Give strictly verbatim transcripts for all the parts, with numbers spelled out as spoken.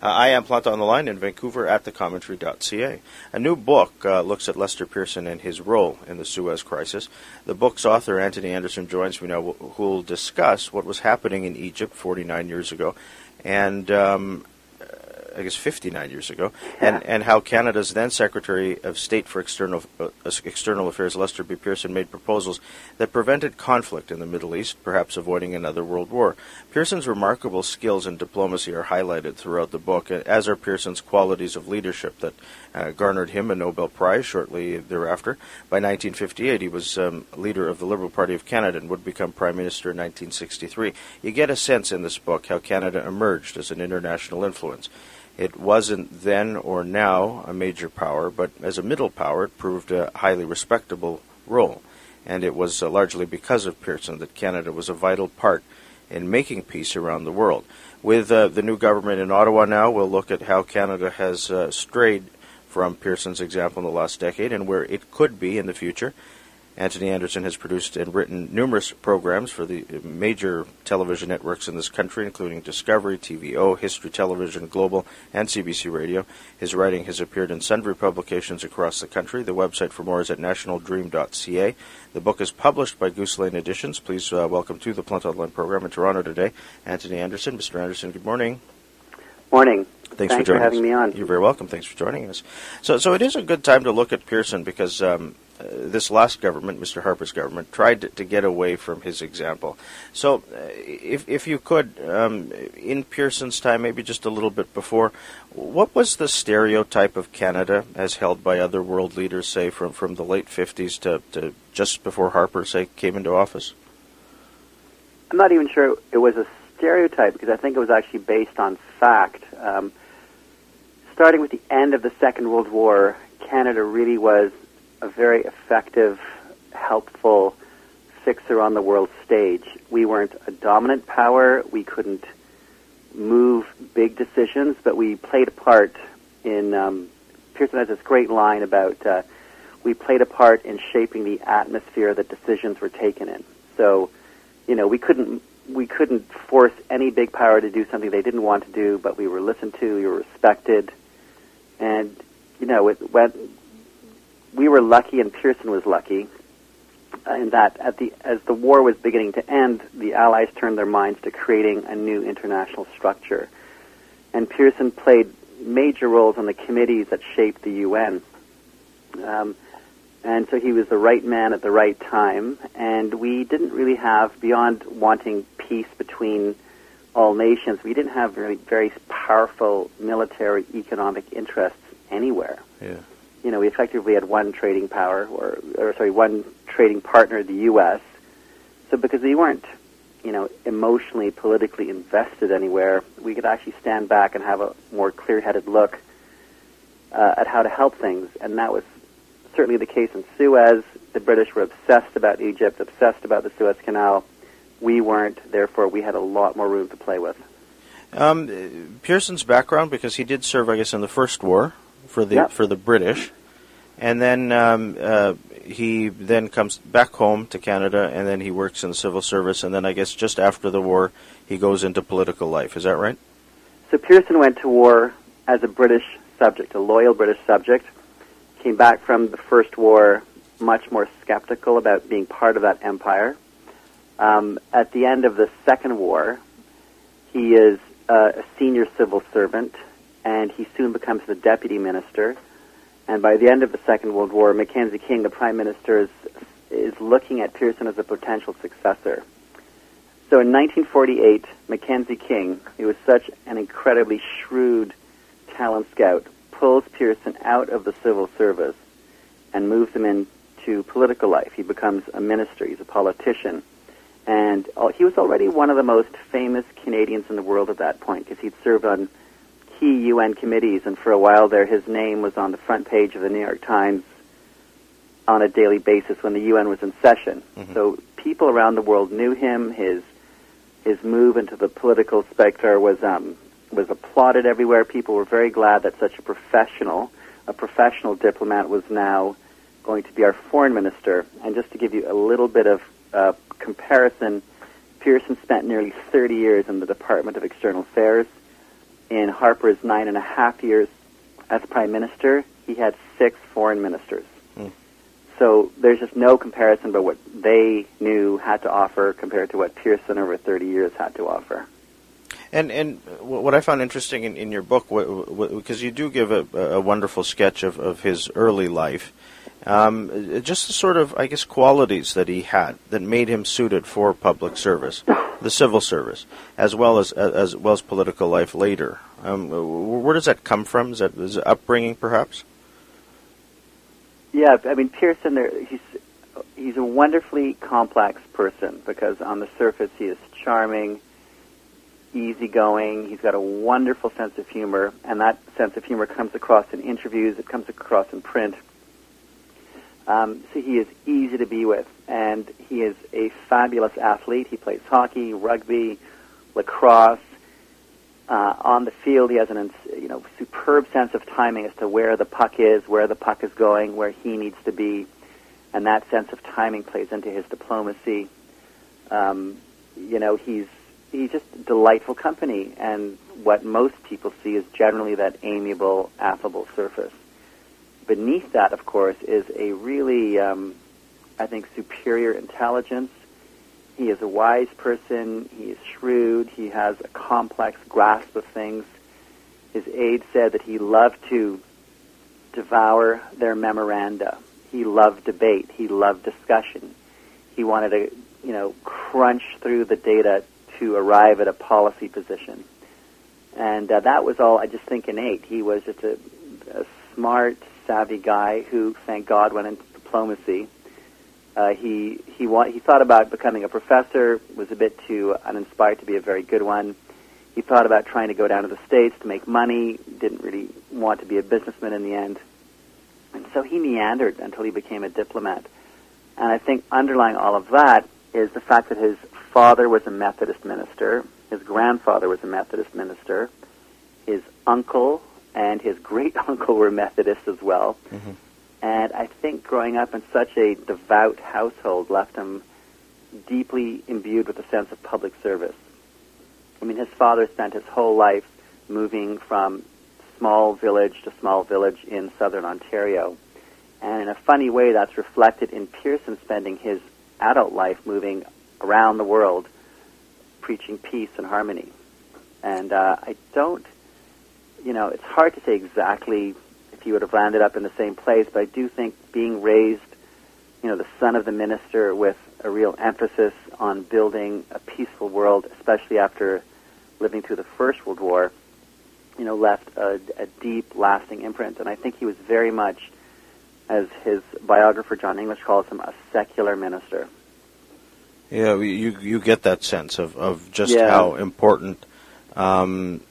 Uh, I am Planta on the Line in Vancouver at the commentary dot c a. A new book uh, looks at Lester Pearson and his role in the Suez Crisis. The book's author, Anthony Anderson, joins me now, who will discuss what was happening in Egypt forty-nine years ago, and um, I guess fifty-nine years ago, and, and how Canada's then Secretary of State for External uh, External Affairs, Lester B. Pearson, made proposals that prevented conflict in the Middle East, perhaps avoiding another world war. Pearson's remarkable skills in diplomacy are highlighted throughout the book, as are Pearson's qualities of leadership that uh, garnered him a Nobel Prize shortly thereafter. By nineteen fifty-eight, he was um, leader of the Liberal Party of Canada and would become Prime Minister in nineteen sixty-three. You get a sense in this book how Canada emerged as an international influence. It wasn't then or now a major power, but as a middle power, it proved a highly respectable role. And it was uh, largely because of Pearson that Canada was a vital part in making peace around the world. With uh, the new government in Ottawa now, we'll look at how Canada has uh, strayed from Pearson's example in the last decade and where it could be in the future. Anthony Anderson has produced and written numerous programs for the major television networks in this country, including Discovery, T V O, History Television, Global, and C B C Radio. His writing has appeared in sundry publications across the country. The website for more is at national dream dot c a. The book is published by Goose Lane Editions. Please uh, welcome to the Planta Online program in Toronto today, Anthony Anderson. Mister Anderson, good morning. Morning. Thanks, Thanks for, joining for having us. me on. You're very welcome. Thanks for joining us. So, so it is a good time to look at Pearson because um, uh, this last government, Mister Harper's government, tried to, to get away from his example. So, uh, if if you could, um, in Pearson's time, maybe just a little bit before, what was the stereotype of Canada as held by other world leaders, say from, from the late fifties to, to just before Harper, say, came into office? I'm not even sure it was a stereotype because I think it was actually based on fact. Um, Starting with the end of the Second World War, Canada really was a very effective, helpful fixer on the world stage. We weren't a dominant power. We couldn't move big decisions, but we played a part in, um, Pearson has this great line about, uh, we played a part in shaping the atmosphere that decisions were taken in. So, you know, we couldn't we couldn't force any big power to do something they didn't want to do, but we were listened to, we were respected. And, you know, it, when we were lucky and Pearson was lucky uh, in that at the as the war was beginning to end, the Allies turned their minds to creating a new international structure. And Pearson played major roles on the committees that shaped the U N. Um, and so he was the right man at the right time. And we didn't really have, beyond wanting peace between all nations, we didn't have very, very powerful military economic interests anywhere. Yeah. You know, we effectively had one trading power, or, or sorry, one trading partner, the U S. So because we weren't, you know, emotionally, politically invested anywhere, we could actually stand back and have a more clear-headed look uh, at how to help things. And that was certainly the case in Suez. The British were obsessed about Egypt, obsessed about the Suez Canal. We weren't, therefore we had a lot more room to play with. Um, Pearson's background, because he did serve, I guess, in the First War for the yep. for the British, and then um, uh, he then comes back home to Canada, and then he works in the civil service, and then I guess just after the war he goes into political life. Is that right? So Pearson went to war as a British subject, a loyal British subject, came back from the First War much more skeptical about being part of that empire. Um, at the end of the Second War, he is uh, a senior civil servant, and he soon becomes the deputy minister. And by the end of the Second World War, Mackenzie King, the prime minister, is, is looking at Pearson as a potential successor. So in nineteen forty-eight, Mackenzie King, who was such an incredibly shrewd talent scout, pulls Pearson out of the civil service and moves him into political life. He becomes a minister. He's a politician. And he was already one of the most famous Canadians in the world at that point because he'd served on key U N committees, and for a while there his name was on the front page of the New York Times on a daily basis when the U N was in session. Mm-hmm. So people around the world knew him. His his move into the political spectre was um, was applauded everywhere. People were very glad that such a professional, a professional diplomat was now going to be our foreign minister. And just to give you a little bit of uh, comparison, Pearson spent nearly thirty years in the Department of External Affairs. in Harper's nine and a half years as Prime Minister, he had six foreign ministers. Hmm. So there's just no comparison about what they knew had to offer compared to what Pearson over thirty years had to offer. And and what I found interesting in, in your book, because you do give a, a wonderful sketch of, of his early life, um, just the sort of, I guess, qualities that he had that made him suited for public service, the civil service, as well as as well as political life later. Um, where does that come from? Is that is it upbringing, perhaps? Yeah, I mean, Pearson, there, he's he's a wonderfully complex person because on the surface he is charming, easygoing. He's got a wonderful sense of humor, and that sense of humor comes across in interviews. It comes across in print. Um, so he is easy to be with, and he is a fabulous athlete. He plays hockey, rugby, lacrosse. Uh, on the field, he has an you know superb sense of timing as to where the puck is, where the puck is going, where he needs to be, and that sense of timing plays into his diplomacy. Um, you know, he's he's just delightful company, and what most people see is generally that amiable, affable surface. Beneath that, of course, is a really, um, I think, superior intelligence. He is a wise person. He is shrewd. He has a complex grasp of things. His aide said that he loved to devour their memoranda. He loved debate. He loved discussion. He wanted to, you know, crunch through the data to arrive at a policy position. And uh, that was all, I just think, innate. He was just a, a smart, savvy guy who, thank God, went into diplomacy. Uh, he he wa- he thought about becoming a professor, was a bit too uninspired to be a very good one. He thought about trying to go down to the States to make money, didn't really want to be a businessman in the end. And so he meandered until he became a diplomat. And I think underlying all of that is the fact that his father was a Methodist minister, his grandfather was a Methodist minister, his uncle and his great-uncle were Methodists as well. Mm-hmm. And I think growing up in such a devout household left him deeply imbued with a sense of public service. I mean, his father spent his whole life moving from small village to small village in southern Ontario. And in a funny way, that's reflected in Pearson spending his adult life moving around the world, preaching peace and harmony. And uh, I don't, you know, it's hard to say exactly if he would have landed up in the same place, but I do think being raised, you know, the son of the minister with a real emphasis on building a peaceful world, especially after living through the First World War, you know, left a, a deep, lasting imprint. And I think he was very much, as his biographer John English calls him, a secular minister. Yeah, you you get that sense of, of just yeah. how important um,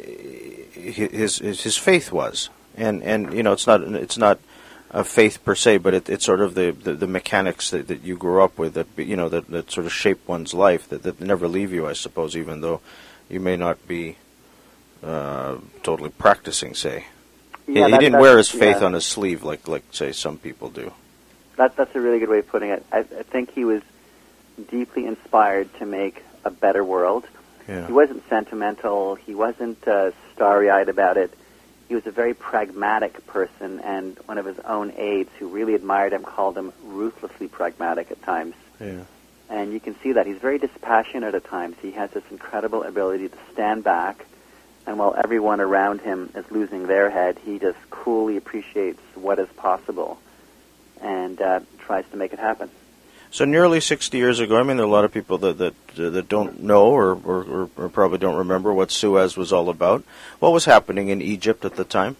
his, his his faith was. And and you know it's not it's not a faith per se, but it, it's sort of the, the, the mechanics that, that you grew up with that you know that, that sort of shape one's life that, that never leave you, I suppose, even though you may not be uh, totally practicing. Say, yeah, he, that, he didn't wear his faith yeah. on his sleeve like like say some people do. That that's a really good way of putting it. I, I think he was deeply inspired to make a better world. Yeah. He wasn't sentimental. He wasn't uh, starry-eyed about it. He was a very pragmatic person, and one of his own aides who really admired him called him ruthlessly pragmatic at times. Yeah. And you can see that. He's very dispassionate at times. He has this incredible ability to stand back, and while everyone around him is losing their head, he just coolly appreciates what is possible and uh, tries to make it happen. So nearly sixty years ago, I mean, there are a lot of people that that, uh, that don't know or, or, or probably don't remember what Suez was all about. What was happening in Egypt at the time?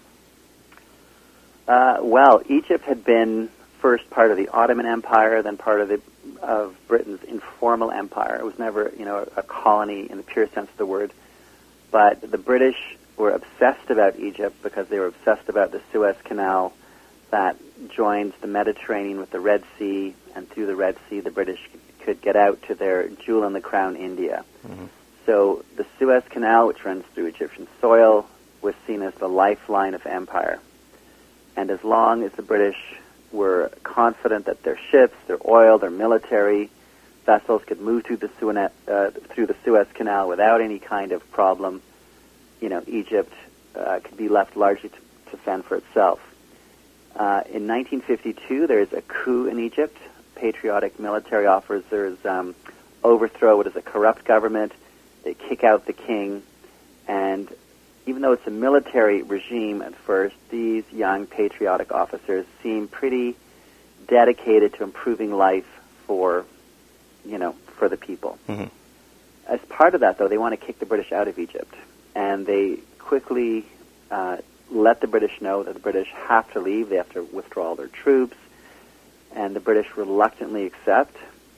Uh, well, Egypt had been first part of the Ottoman Empire, then part of the of Britain's informal empire. It was never, you know, a colony in the pure sense of the word. But the British were obsessed about Egypt because they were obsessed about the Suez Canal that joins the Mediterranean with the Red Sea, and through the Red Sea the British could get out to their jewel in the crown, India. Mm-hmm. So the Suez Canal, which runs through Egyptian soil, was seen as the lifeline of empire. And as long as the British were confident that their ships, their oil, their military vessels could move through the Suez, uh, through the Suez Canal without any kind of problem, you know, Egypt uh, could be left largely to, to fend for itself. Uh, in nineteen fifty-two, there is a coup in Egypt. Patriotic military officers um, overthrow what is a corrupt government. They kick out the king, and even though it's a military regime at first, these young patriotic officers seem pretty dedicated to improving life for, you know, for the people. Mm-hmm. As part of that, though, they want to kick the British out of Egypt, and they quickly uh, let the British know that the British have to leave. They have to withdraw all their troops, and the British reluctantly accept.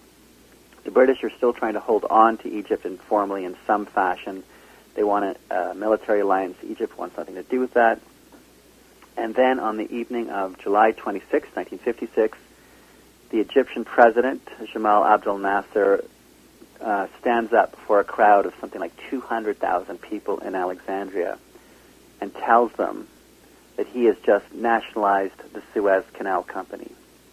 The British are still trying to hold on to Egypt informally in some fashion. They want a uh, military alliance. Egypt wants nothing to do with that. And then on the evening of July twenty-sixth, nineteen fifty-six, the Egyptian president, Jamal Abdel Nasser, uh, stands up before a crowd of something like two hundred thousand people in Alexandria and tells them that he has just nationalized the Suez Canal Company,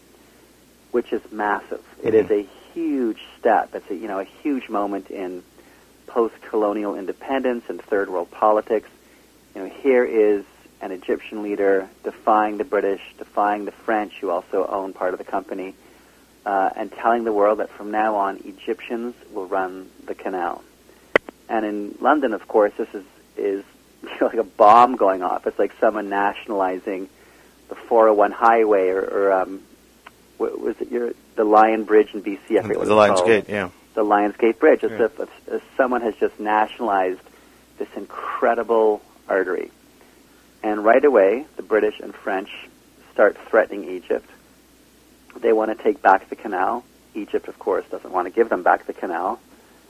which is massive. Mm-hmm. It is a huge step. It's a, you know, a huge moment in post-colonial independence and third world politics. You know, here is an Egyptian leader defying the British, defying the French, who also own part of the company, uh, and telling the world that from now on, Egyptians will run the canal. And in London, of course, this is, is you know, like a bomb going off. It's like someone nationalizing the four oh one highway, or, or um, what was it, your, the Lion Bridge in B C? I forget what the Lions Gate, yeah. The Lions Gate Bridge. It's yeah. as if, if someone has just nationalized this incredible artery. And right away, the British and French start threatening Egypt. They want to take back the canal. Egypt, of course, doesn't want to give them back the canal.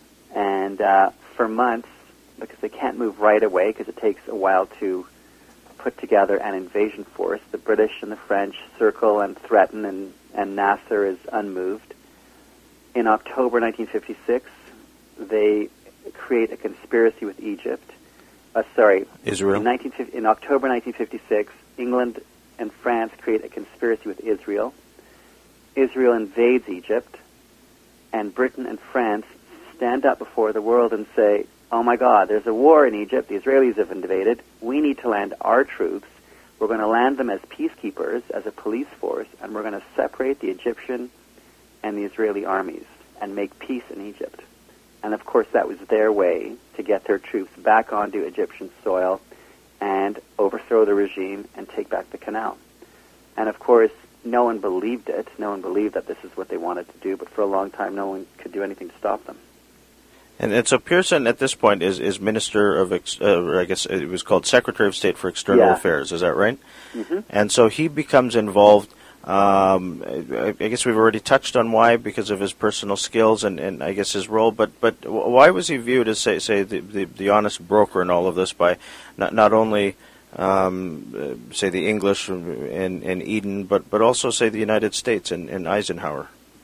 And uh, for months, because they can't move right away, because it takes a while to put together an invasion force, the British and the French circle and threaten, and, and Nasser is unmoved. In October nineteen fifty-six, they create a conspiracy with Egypt. Uh, sorry, Israel. In, nineteen, in October nineteen fifty-six, England and France create a conspiracy with Israel. Israel invades Egypt, and Britain and France stand up before the world and say, oh my God, there's a war in Egypt, the Israelis have invaded, we need to land our troops, we're going to land them as peacekeepers, as a police force, and we're going to separate the Egyptian and the Israeli armies and make peace in Egypt. And of course that was their way to get their troops back onto Egyptian soil and overthrow the regime and take back the canal. And of course, no one believed it. No one believed that this is what they wanted to do, but for a long time no one could do anything to stop them. And, and so Pearson, at this point, is, is Minister of, ex, uh, or I guess it was called Secretary of State for External yeah. Affairs, is that right? Mm-hmm. And so he becomes involved. Um, I, I guess we've already touched on why, because of his personal skills and, and I guess his role, but but why was he viewed as, say, say the, the, the honest broker in all of this by not, not only, um, uh, say, the English in, in Eden, but, but also, say, the United States and, and Eisenhower?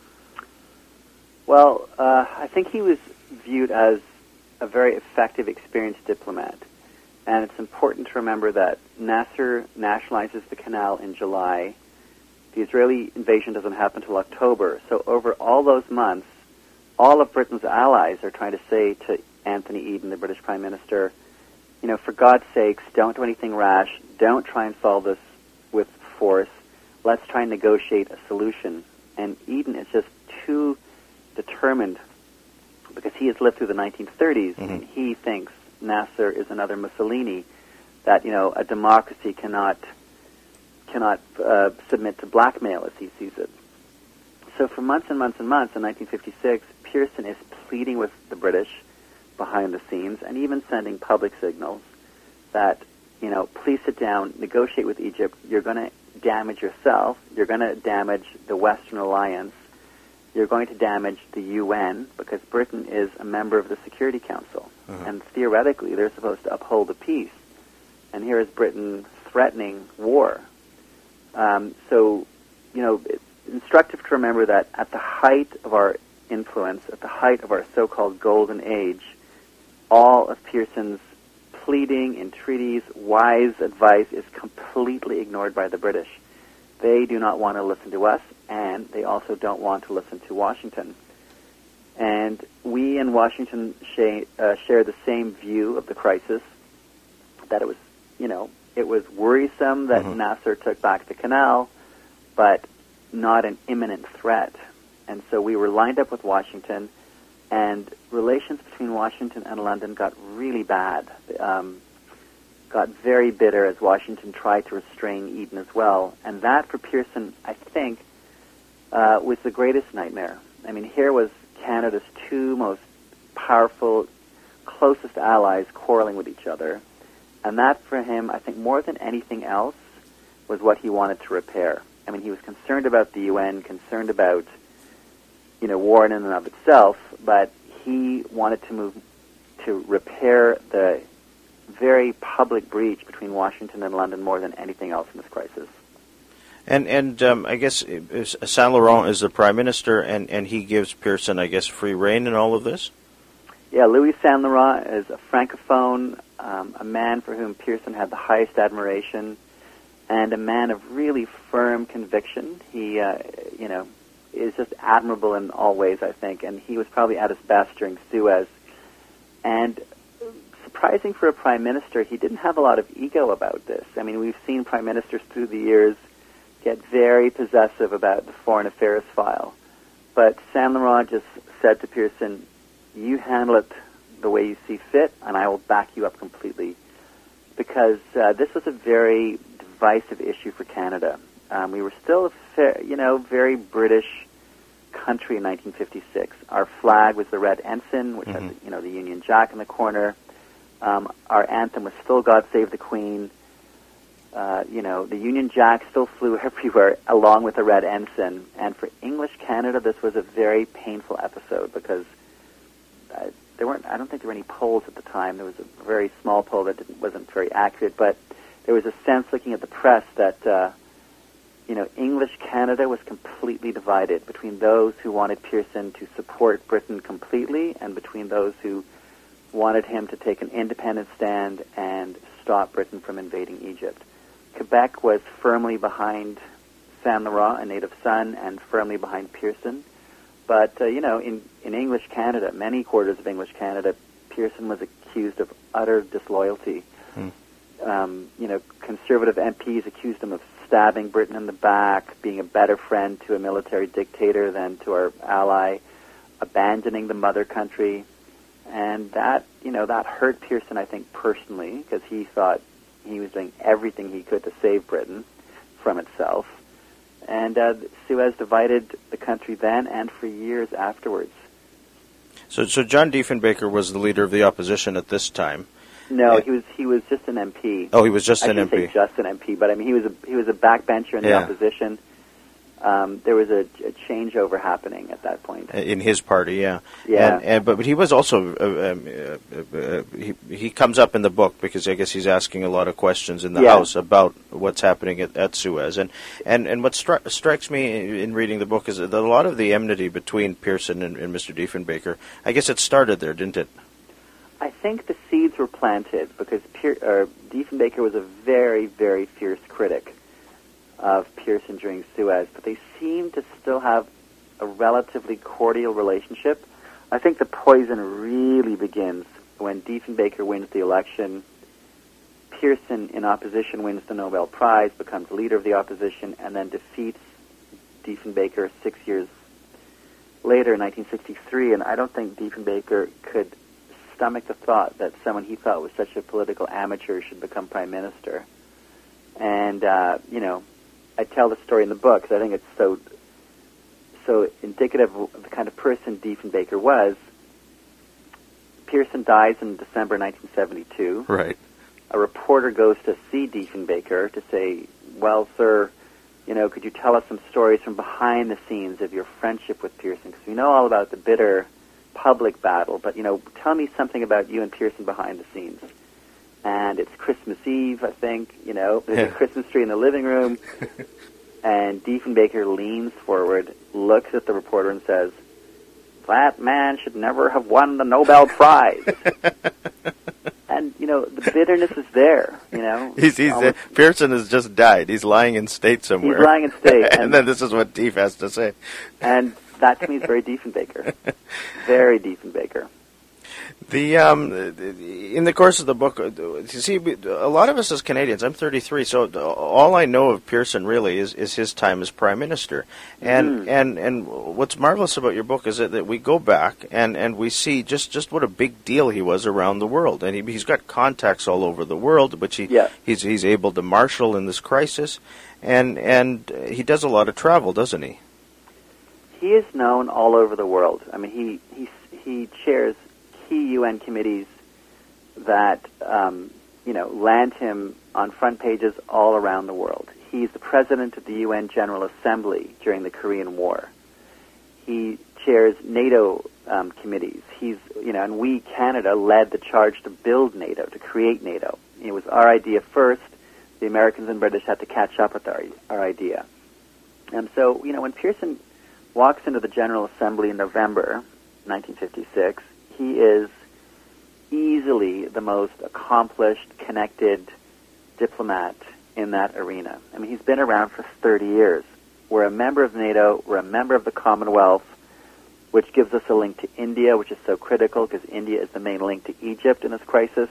Well, uh, I think he was viewed as a very effective, experienced diplomat. And it's important to remember that Nasser nationalizes the canal in July. The Israeli invasion doesn't happen until October. So over all those months, all of Britain's allies are trying to say to Anthony Eden, the British Prime Minister, you know, for God's sakes, don't do anything rash. Don't try and solve this with force. Let's try and negotiate a solution. And Eden is just too determined, because he has lived through the nineteen thirties, mm-hmm. and he thinks Nasser is another Mussolini, that, you know, a democracy cannot cannot uh, submit to blackmail, as he sees it. So for months and months and months in nineteen fifty-six, Pearson is pleading with the British behind the scenes and even sending public signals that, you know, please sit down, negotiate with Egypt. You're going to damage yourself. You're going to damage the Western Alliance. You're going to damage the U N, because Britain is a member of the Security Council. Uh-huh. And theoretically, they're supposed to uphold the peace. And here is Britain threatening war. Um, so, you know, it's instructive to remember that at the height of our influence, at the height of our so-called golden age, all of Pearson's pleading, entreaties, wise advice is completely ignored by the British. They do not want to listen to us, and they also don't want to listen to Washington. And we in Washington sh- uh, share the same view of the crisis. that it was, you know, it was worrisome that mm-hmm. Nasser took back the canal, but not an imminent threat. And so we were lined up with Washington, and relations between Washington and London got really bad, um, got very bitter as Washington tried to restrain Eden as well. And that, for Pearson, I think, uh, was the greatest nightmare. I mean, here was Canada's two most powerful, closest allies quarreling with each other. And that, for him, I think more than anything else, was what he wanted to repair. I mean, he was concerned about the U N, concerned about, you know, war in and of itself, but he wanted to move to repair the very public breach between Washington and London more than anything else in this crisis. And and um, I guess Saint Laurent is the prime minister, and, and he gives Pearson, I guess, free rein in all of this? Yeah, Louis Saint Laurent is a francophone, um, a man for whom Pearson had the highest admiration, and a man of really firm conviction. He, uh, you know, is just admirable in all ways, I think, and he was probably at his best during Suez. And surprising for a prime minister, he didn't have a lot of ego about this. I mean, we've seen prime ministers through the years get very possessive about the foreign affairs file. But Saint Laurent just said to Pearson, you handle it the way you see fit, and I will back you up completely. Because uh, this was a very divisive issue for Canada. Um, we were still a fair, you know, very British country in nineteen fifty-six. Our flag was the red ensign, which mm-hmm. had, you know, the Union Jack in the corner. Um, our anthem was still God Save the Queen. Uh, you know, the Union Jack still flew everywhere along with the red ensign. And for English Canada, this was a very painful episode because uh, there weren't, I don't think there were any polls at the time. There was a very small poll that didn't, wasn't very accurate, but there was a sense looking at the press that, uh, you know, English Canada was completely divided between those who wanted Pearson to support Britain completely and between those who wanted him to take an independent stand and stop Britain from invading Egypt. Quebec was firmly behind Saint Laurent, a native son, and firmly behind Pearson. But, uh, you know, in, in English Canada, many quarters of English Canada, Pearson was accused of utter disloyalty. Hmm. Um, you know, conservative M Ps accused him of stabbing Britain in the back, being a better friend to a military dictator than to our ally, abandoning the mother country. And that, you know, that hurt Pearson, I think, personally, because he thought he was doing everything he could to save Britain from itself. And uh, Suez divided the country then and for years afterwards. So, so John Diefenbaker was the leader of the opposition at this time. No, he was he was just an M P. Oh, he was just I an M P. Say just an M P, but I mean he was a he was a backbencher in the yeah. opposition. Um, there was a, a changeover happening at that point in his party. Yeah, yeah. And, and but, but he was also uh, um, uh, uh, he he comes up in the book because I guess he's asking a lot of questions in the yeah. House about what's happening at, at Suez. And and and what stri- strikes me in reading the book is that a lot of the enmity between Pearson and, and Mister Diefenbaker, I guess it started there, didn't it? I think the seeds were planted because Pier- uh, Diefenbaker was a very, very fierce critic of Pearson during Suez, but they seem to still have a relatively cordial relationship. I think the poison really begins when Diefenbaker wins the election. Pearson, in opposition, wins the Nobel Prize, becomes leader of the opposition, and then defeats Diefenbaker six years later in nineteen sixty-three, and I don't think Diefenbaker could stomach the thought that someone he thought was such a political amateur should become prime minister. And, uh, you know, I tell the story in the book because I think it's so so indicative of the kind of person Diefenbaker was. Pearson dies in December nineteen seventy-two. Right. A reporter goes to see Diefenbaker to say, well, sir, you know, could you tell us some stories from behind the scenes of your friendship with Pearson? Because we know all about the bitter public battle, but, you know, tell me something about you and Pearson behind the scenes. And it's Christmas Eve, I think, you know, there's a Christmas tree in the living room, and Diefenbaker leans forward, looks at the reporter and says, that man should never have won the Nobel Prize. And, you know, the bitterness is there, you know. He's, he's uh, Pearson has just died. He's lying in state somewhere. He's lying in state. and, and then this is what Dief has to say. And that, to me, is very Diefenbaker. Very Diefenbaker. The um, in the course of the book, you see, a lot of us as Canadians. I'm thirty-three, so all I know of Pearson really is, is his time as Prime Minister. And mm. and and what's marvelous about your book is that, that we go back and, and we see just, just what a big deal he was around the world. And he, he's got contacts all over the world, which he yeah. he's he's able to marshal in this crisis. And and he does a lot of travel, doesn't he? He is known all over the world. I mean, he he he chairs key U N committees that, um, you know, land him on front pages all around the world. He's the president of the U N General Assembly during the Korean War. He chairs NATO um, committees. He's, you know, and we, Canada, led the charge to build NATO, to create NATO. It was our idea first. The Americans and British had to catch up with our, our idea. And so, you know, when Pearson walks into the General Assembly in November nineteen fifty-six, he is easily the most accomplished, connected diplomat in that arena. I mean, he's been around for thirty years. We're a member of NATO. We're a member of the Commonwealth, which gives us a link to India, which is so critical because India is the main link to Egypt in this crisis.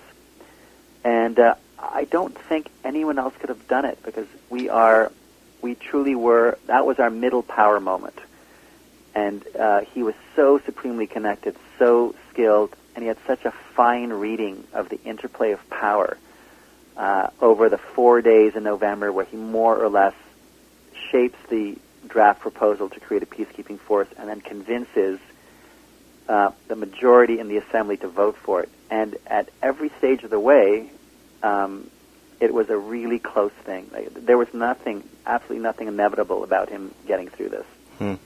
And uh, I don't think anyone else could have done it because we are, we truly were, that was our middle power moment. And uh, he was so supremely connected, so skilled, and he had such a fine reading of the interplay of power uh, over the four days in November where he more or less shapes the draft proposal to create a peacekeeping force and then convinces uh, the majority in the Assembly to vote for it. And at every stage of the way, um, it was a really close thing. Like, there was nothing, absolutely nothing inevitable about him getting through this. Hmm.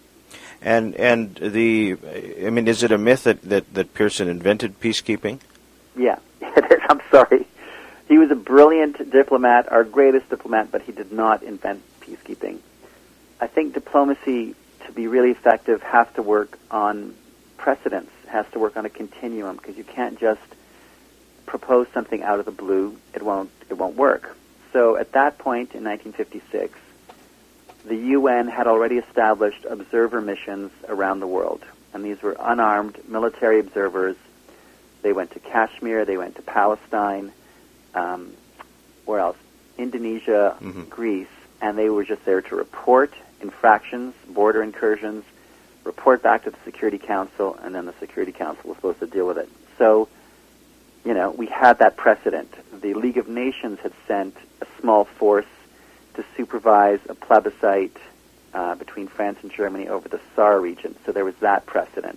And and the, I mean, is it a myth that, that, that Pearson invented peacekeeping? Yeah, it is. I'm sorry. He was a brilliant diplomat, our greatest diplomat, but he did not invent peacekeeping. I think diplomacy, to be really effective, has to work on precedents, has to work on a continuum, because you can't just propose something out of the blue. It won't, it won't work. So at that point in nineteen fifty-six, the U N had already established observer missions around the world, and these were unarmed military observers. They went to Kashmir, they went to Palestine, um, where else? Indonesia, mm-hmm. Greece, and they were just there to report infractions, border incursions, report back to the Security Council, and then the Security Council was supposed to deal with it. So, you know, we had that precedent. The League of Nations had sent a small force to supervise a plebiscite uh, between France and Germany over the Saar region. So there was that precedent.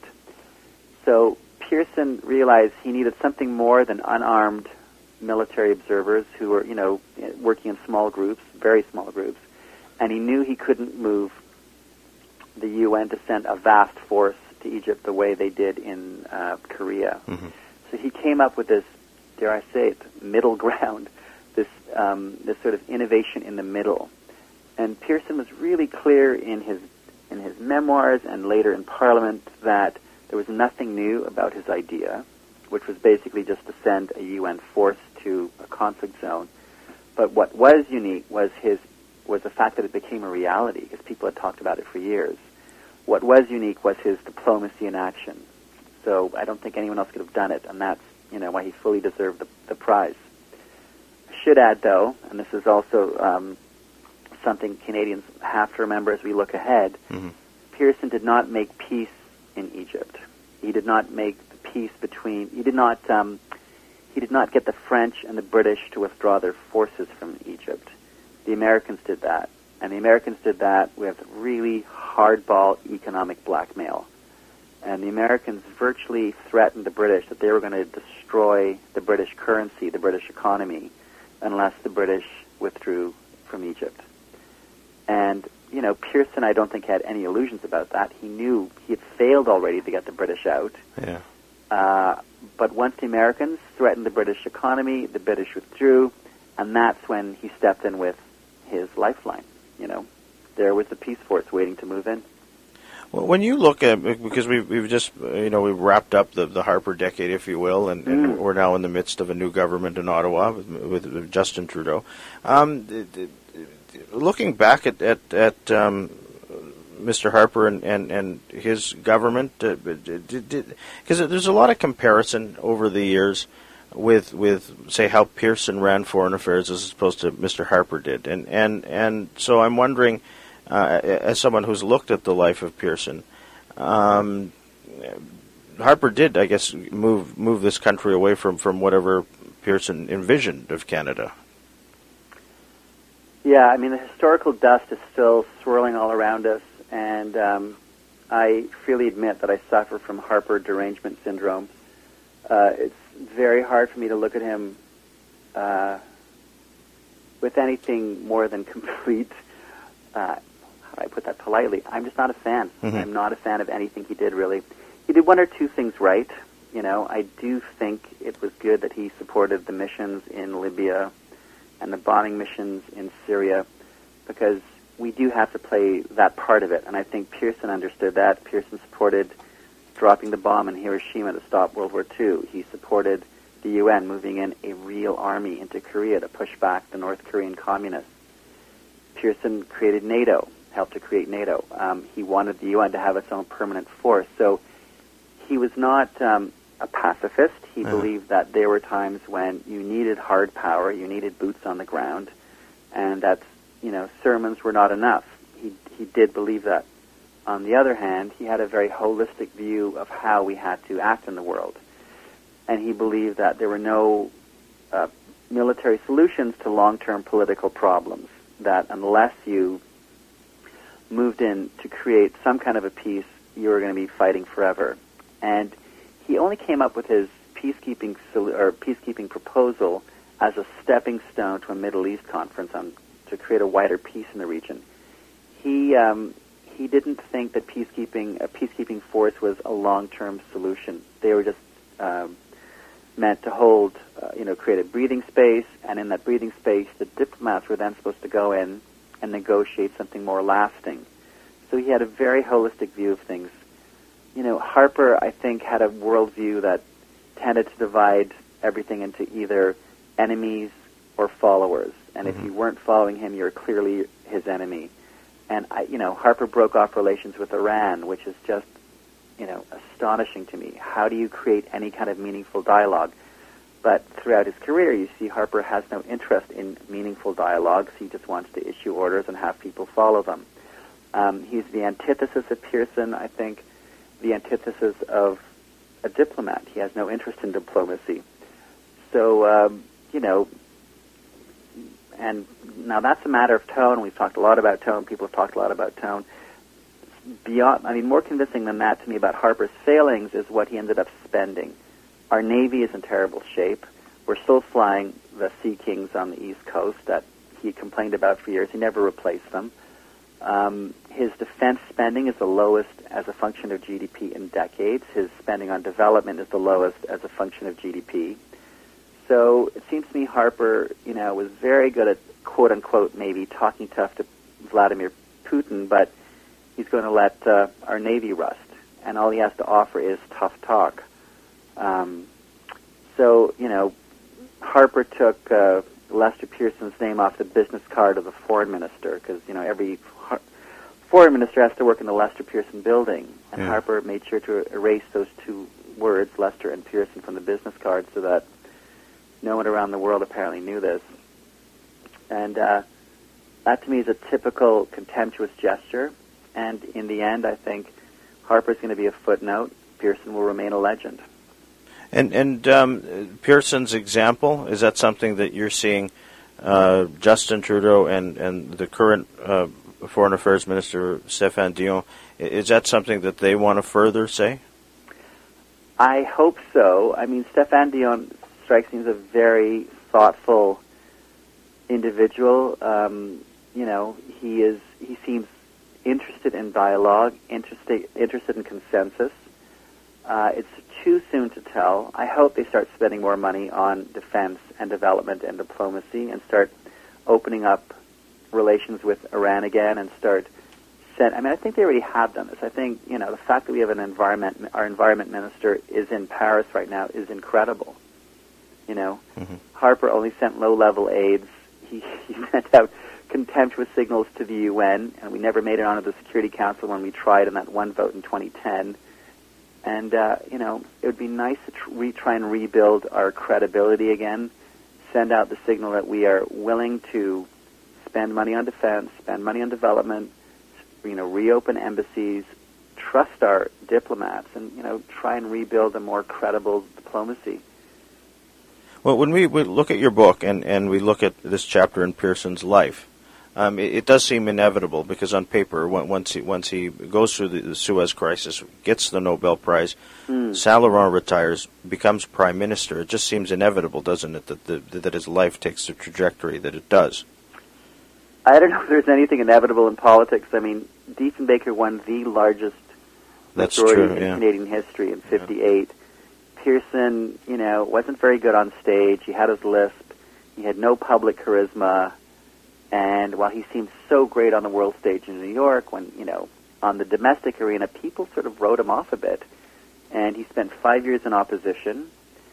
So Pearson realized he needed something more than unarmed military observers who were, you know, working in small groups, very small groups. And he knew he couldn't move the U N to send a vast force to Egypt the way they did in uh, Korea. Mm-hmm. So he came up with this, dare I say it, middle ground, this um, this sort of innovation in the middle. And Pearson was really clear in his in his memoirs and later in Parliament that there was nothing new about his idea, which was basically just to send a U N force to a conflict zone. But what was unique was his was the fact that it became a reality, because people had talked about it for years. What was unique was his diplomacy in action. So I don't think anyone else could have done it, and that's, you know, why he fully deserved the, the prize. I should add, though, and this is also um, something Canadians have to remember as we look ahead, mm-hmm. Pearson did not make peace in Egypt. He did not make the peace between, he did not, um, he did not get the French and the British to withdraw their forces from Egypt. The Americans did that. And the Americans did that with really hardball economic blackmail. And the Americans virtually threatened the British that they were going to destroy the British currency, the British economy, unless the British withdrew from Egypt. And, you know, Pearson, I don't think, had any illusions about that. He knew he had failed already to get the British out. Yeah. Uh, but once the Americans threatened the British economy, the British withdrew, and that's when he stepped in with his lifeline. You know, there was the peace force waiting to move in. Well, when you look at, because we've, we've just, you know, we've wrapped up the, the Harper decade, if you will, and, and mm. we're now in the midst of a new government in Ottawa with, with Justin Trudeau. Um, looking back at, at, at um, Mister Harper and, and, and his government? Because uh, there's a lot of comparison over the years with, with say, how Pearson ran foreign affairs as opposed to Mister Harper did. And, and, and so I'm wondering, uh, as someone who's looked at the life of Pearson, um, Harper did, I guess, move move this country away from, from whatever Pearson envisioned of Canada. Yeah, I mean, the historical dust is still swirling all around us, and um, I freely admit that I suffer from Harper derangement syndrome. Uh, it's very hard for me to look at him uh, with anything more than complete, uh, how do I put that politely? I'm just not a fan. Mm-hmm. I'm not a fan of anything he did, really. He did one or two things right. You know, I do think it was good that he supported the missions in Libya and the bombing missions in Syria, because we do have to play that part of it. And I think Pearson understood that. Pearson supported dropping the bomb in Hiroshima to stop World War Two. He supported the U N moving in a real army into Korea to push back the North Korean communists. Pearson created NATO, helped to create NATO. Um, he wanted the U N to have its own permanent force. So he was not um, a pacifist. He uh-huh. believed that there were times when you needed hard power, you needed boots on the ground, and that, you know, sermons were not enough. He he did believe that. On the other hand, he had a very holistic view of how we had to act in the world, and he believed that there were no uh, military solutions to long-term political problems, that unless you moved in to create some kind of a peace, you were going to be fighting forever. And he only came up with his peacekeeping or peacekeeping proposal as a stepping stone to a Middle East conference on to create a wider peace in the region. He um, he didn't think that peacekeeping a peacekeeping force was a long-term solution. They were just um, meant to hold, uh, you know, create a breathing space, and in that breathing space, the diplomats were then supposed to go in and negotiate something more lasting. So he had a very holistic view of things. You know, Harper, I think, had a worldview that tended to divide everything into either enemies or followers. And mm-hmm. if you weren't following him, you're clearly his enemy. And, I, you know, Harper broke off relations with Iran, which is just, you know, astonishing to me. How do you create any kind of meaningful dialogue? But throughout his career, you see Harper has no interest in meaningful dialogues. He just wants to issue orders and have people follow them. Um, he's the antithesis of Pearson, I think, the antithesis of a diplomat. He has no interest in diplomacy. So, um, you know, and now that's a matter of tone. We've talked a lot about tone. People have talked a lot about tone. Beyond, I mean, more convincing than that to me about Harper's failings is what he ended up spending. Our Navy is in terrible shape. We're still flying the Sea Kings on the East Coast that he complained about for years. He never replaced them. Um, his defense spending is the lowest as a function of G D P in decades. His spending on development is the lowest as a function of G D P. So it seems to me Harper, you know, was very good at, quote unquote, maybe talking tough to Vladimir Putin, but he's going to let uh, our Navy rust, and all he has to offer is tough talk. Um, so, you know, Harper took uh, Lester Pearson's name off the business card of the foreign minister, because, you know, every har- foreign minister has to work in the Lester Pearson building, and yeah. Harper made sure to erase those two words, Lester and Pearson, from the business card so that no one around the world apparently knew this. And uh, that, to me, is a typical contemptuous gesture. And in the end, I think Harper's going to be a footnote. Pearson will remain a legend. And and um, Pearson's example, is that something that you're seeing uh, Justin Trudeau and, and the current uh, Foreign Affairs Minister, Stéphane Dion, is that something that they want to further say? I hope so. I mean, Stéphane Dion strikes me as a very thoughtful individual. Um, you know, he is. He seems interested in dialogue, interested interested in consensus. Uh, it's too soon to tell. I hope they start spending more money on defense and development and diplomacy, and start opening up relations with Iran again, and start. Send, I mean, I think they already have done this. I think, you know, the fact that we have an environment, our environment minister is in Paris right now is incredible. You know, mm-hmm. Harper only sent low-level aids. He, he sent out contemptuous signals to the U N, and we never made it onto the Security Council when we tried in that one vote in twenty ten. And, uh, you know, it would be nice to tr- re- try and rebuild our credibility again, send out the signal that we are willing to spend money on defense, spend money on development, you know, reopen embassies, trust our diplomats, and, you know, try and rebuild a more credible diplomacy. Well, when we, we look at your book and, and we look at this chapter in Pearson's life, um, it, it does seem inevitable because on paper, when, once he once he goes through the, the Suez Crisis, gets the Nobel Prize, mm. Saint Laurent retires, becomes prime minister. It just seems inevitable, doesn't it, that the, that his life takes the trajectory that it does? I don't know if there's anything inevitable in politics. I mean, Diefenbaker won the largest That's majority true, in yeah. Canadian history in fifty-eight. Yeah. Pearson, you know, wasn't very good on stage. He had his lisp. He had no public charisma. And while he seemed so great on the world stage in New York, when, you know, on the domestic arena, people sort of wrote him off a bit. And he spent five years in opposition.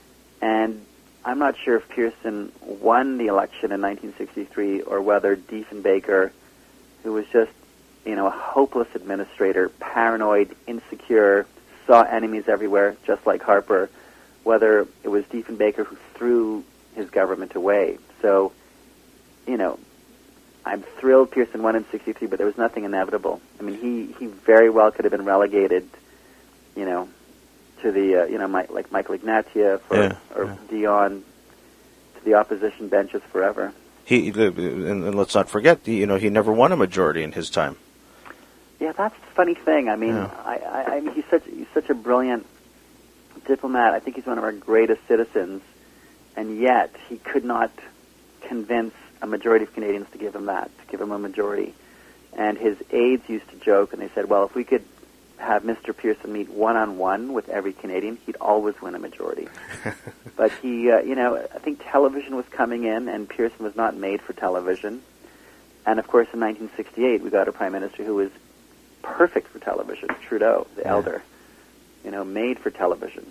And I'm not sure if Pearson won the election in nineteen sixty-three or whether Diefenbaker, who was just, you know, a hopeless administrator, paranoid, insecure, saw enemies everywhere, just like Harper, whether it was Diefenbaker who threw his government away. So, you know, I'm thrilled Pearson won in sixty-three, but there was nothing inevitable. I mean, he, he very well could have been relegated, you know, to the, uh, you know, my, like Michael Ignatieff or, yeah, or yeah. Dion, to the opposition benches forever. He and, and let's not forget, you know, he never won a majority in his time. Yeah, that's the funny thing. I mean, Yeah. I, I, I mean, he's such he's such a brilliant diplomat. I think he's one of our greatest citizens, and yet he could not convince a majority of Canadians to give him that, to give him a majority. And his aides used to joke, and they said, well, if we could have Mister Pearson meet one-on-one with every Canadian, he'd always win a majority. But he, uh, you know, I think television was coming in, and Pearson was not made for television. And, of course, in nineteen sixty-eight, we got a prime minister who was perfect for television, Trudeau, the yeah. elder, you know, made for television.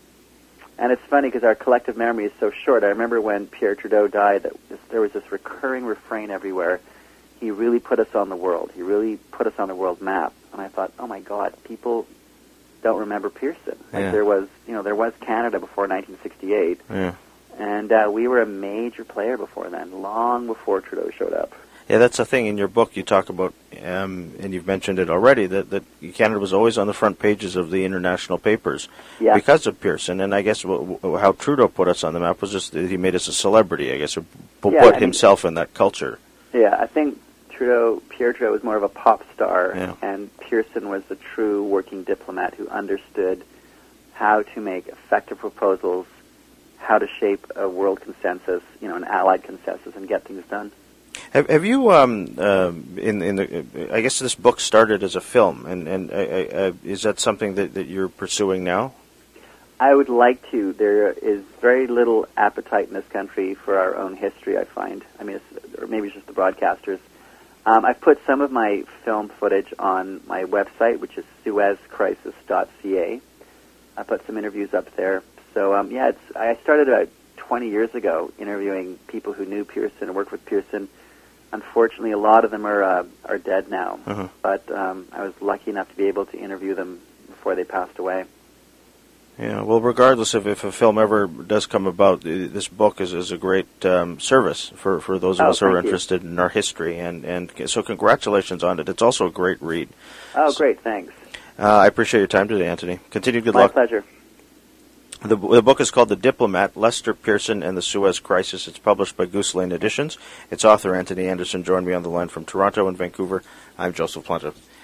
And it's funny because our collective memory is so short. I remember when Pierre Trudeau died, that this, there was this recurring refrain everywhere. He really put us on the world. He really put us on the world map. And I thought, oh my God, people don't remember Pearson. Like yeah. there was, you know, there was Canada before nineteen sixty-eight, yeah. and uh, we were a major player before then, long before Trudeau showed up. Yeah, that's the thing. In your book, you talk about, um, and you've mentioned it already, that, that Canada was always on the front pages of the international papers yeah. because of Pearson. And I guess w- w- how Trudeau put us on the map was just that he made us a celebrity, I guess, or p- yeah, put I himself mean, in that culture. Yeah, I think Trudeau, Pierre Trudeau was more of a pop star, yeah. and Pearson was the true working diplomat who understood how to make effective proposals, how to shape a world consensus, you know, an allied consensus, and get things done. Have, have you, um, uh, in, in the, I guess this book started as a film, and, and uh, uh, is that something that, that you're pursuing now? I would like to. There is very little appetite in this country for our own history, I find. I mean, it's, or maybe it's just the broadcasters. Um, I've put some of my film footage on my website, which is suez crisis dot c a. I put some interviews up there. So, um, yeah, it's, I started about twenty years ago interviewing people who knew Pearson and worked with Pearson. Unfortunately, a lot of them are uh, are dead now, uh-huh. but um, I was lucky enough to be able to interview them before they passed away. Yeah, well, regardless of if a film ever does come about, this book is, is a great um, service for, for those of oh, us who are you. interested in our history, and, and so congratulations on it. It's also a great read. Oh, great, thanks. Uh, I appreciate your time today, Anthony. Continued good My luck. My pleasure. The, the book is called The Diplomat, Lester Pearson and the Suez Crisis. It's published by Goose Lane Editions. Its author, Anthony Anderson, joined me on the line from Toronto and Vancouver. I'm Joseph Planta.